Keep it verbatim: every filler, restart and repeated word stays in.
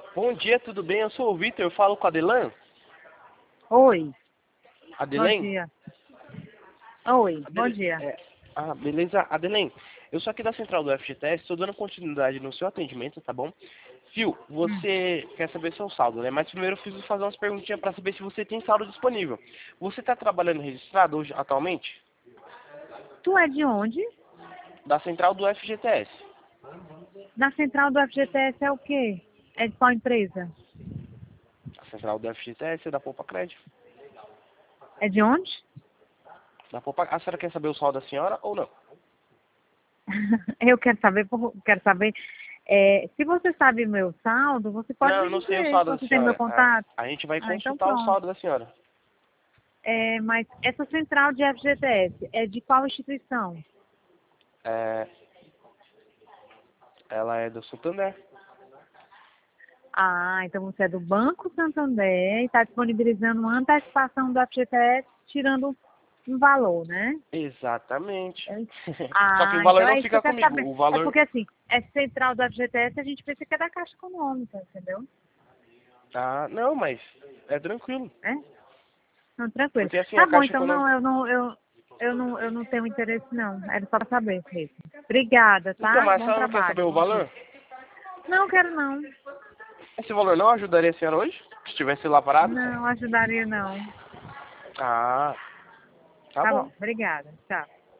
Bom dia, tudo bem? Eu sou o Vitor, eu falo com a Adelan. Oi, bom Adelan? dia. Oi, bom Adele... dia. É... Ah, beleza. Adelan, eu sou aqui da central do F G T S, estou dando continuidade no seu atendimento, tá bom? Fio, Hum. você quer saber seu saldo, né? Mas primeiro eu preciso fazer umas perguntinhas para saber se você tem saldo disponível. Você está trabalhando registrado hoje, atualmente? Tu é de onde? Da central do F G T S. Da central do F G T S é o quê? É de qual empresa? A central do F G T S é da Poupa Crédito. É de onde? Da Poupa... A senhora quer saber o saldo da senhora ou não? Eu quero saber, por- quero saber. É, se você sabe meu saldo, você pode Não, me eu não sei o dizer. saldo da Você tem meu senhora. A, contato? a gente vai Ah, então consultar o pronto. saldo da senhora. É, mas essa central de F G T S é de qual instituição? É... Ela é do Santander. Ah, então você é do Banco Santander e está disponibilizando uma antecipação do F G T S, tirando um valor, né? Exatamente. É. Só que o Ah, valor então não é isso que fica eu quero comigo. saber. O É valor. porque assim, é central do F G T S, a gente pensa que é da Caixa Econômica, entendeu? Ah, não, mas é tranquilo. É? Não, tranquilo. Porque assim, Tá a bom, Caixa então não, Econômica. eu não, eu, eu não, eu não tenho interesse não. Era só pra saber mesmo. Obrigada, Então, tá? mas a Bom senhora não quer trabalho, saber o bom dia. valor? Não quero não. Esse valor não ajudaria a senhora hoje? Se estivesse lá parado? Não ajudaria não. Ah, tá Tá bom. bom, obrigada. Tchau.